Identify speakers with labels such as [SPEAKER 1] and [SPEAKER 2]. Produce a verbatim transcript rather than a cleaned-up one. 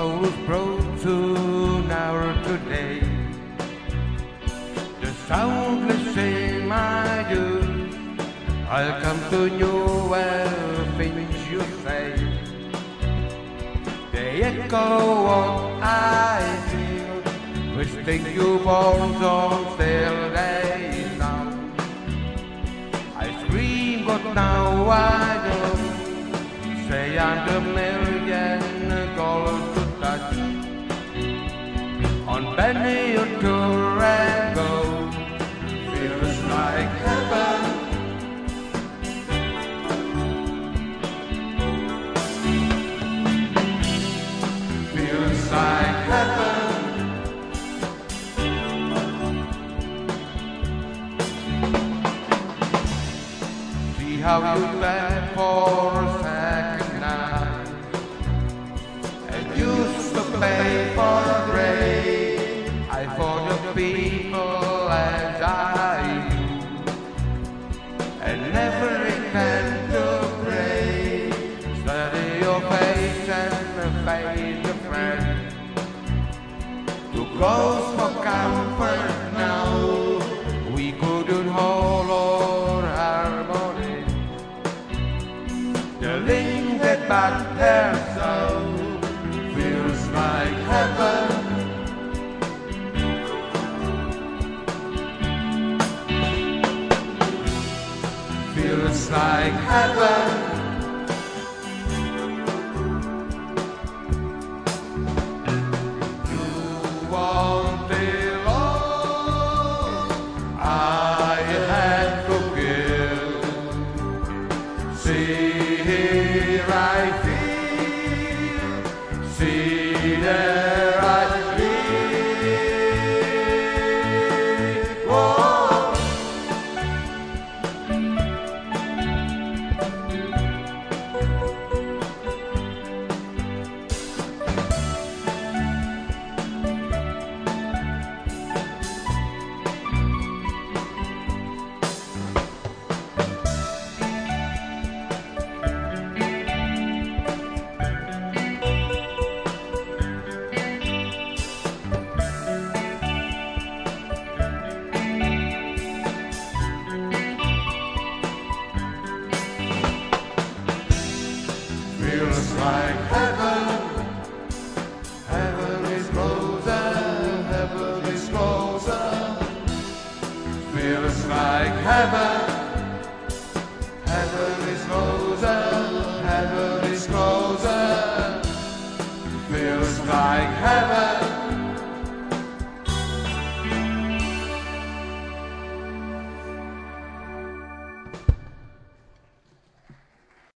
[SPEAKER 1] was brought to now today. The soundless same I do. I'll come to you where things you say. They echo what I feel, wishing you born on still days now. I scream but now I don't. Say I'm the million dollars to touch. On Benny or Durango, feels like heaven. Feels like heaven. See how you bend for a second night, and used to pay for a break. I for the people as I do, and never intend to pray. Study your face and the face of friend, to close for comfort now. We couldn't hold our harmony. The link that back their soul feels like heaven. Feels like heaven. You want it all, I had to give. See here I feel, see there I feel. Whoa. Feels like heaven. Heaven is closer, heaven is closer. Feels like heaven.